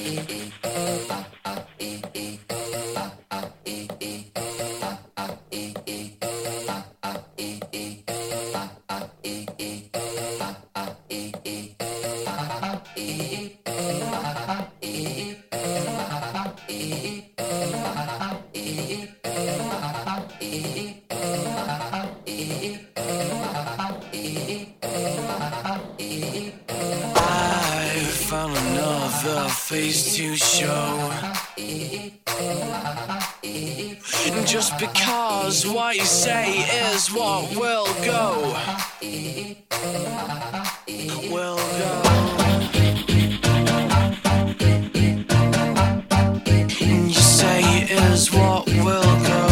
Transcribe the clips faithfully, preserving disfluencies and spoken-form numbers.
Found another face to show. Just because what you say is what will go, will go. You say is what will go.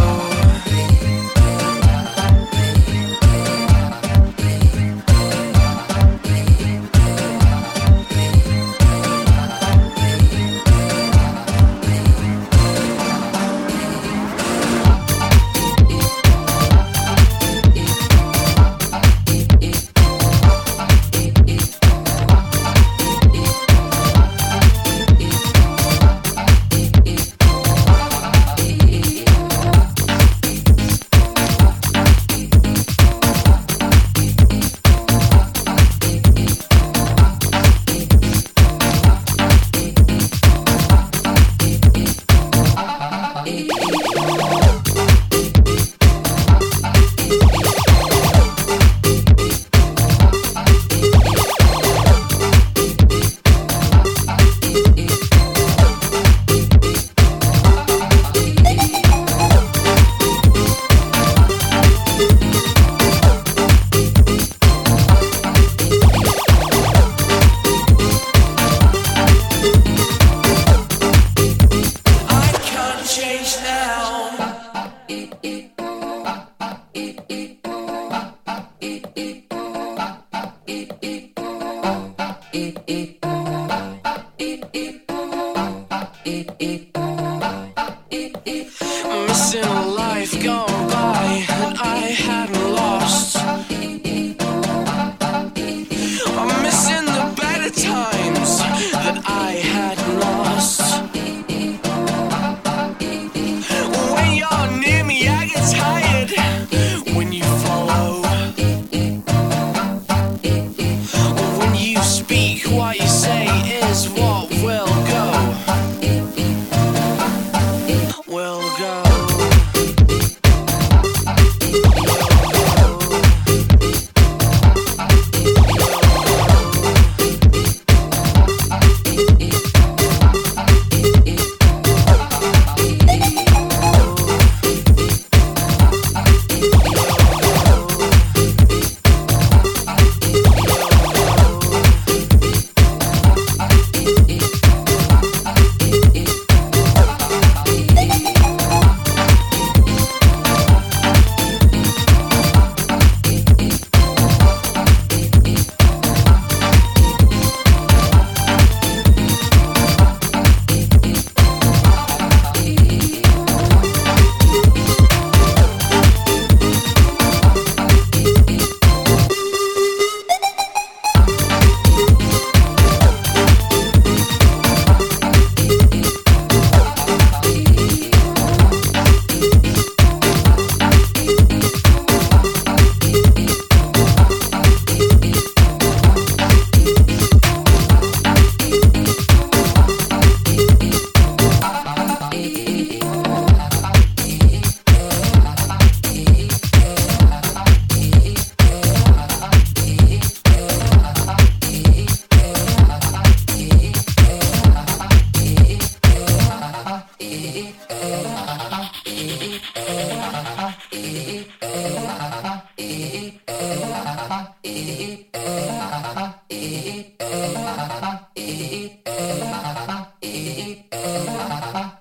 Missing a life gone by that I hadn't lost. I'm missing the better times that I hadn't lost. When you're near me, I get tired. When you follow, when you speak, what you say is what will go. Will go. Ha ha ha.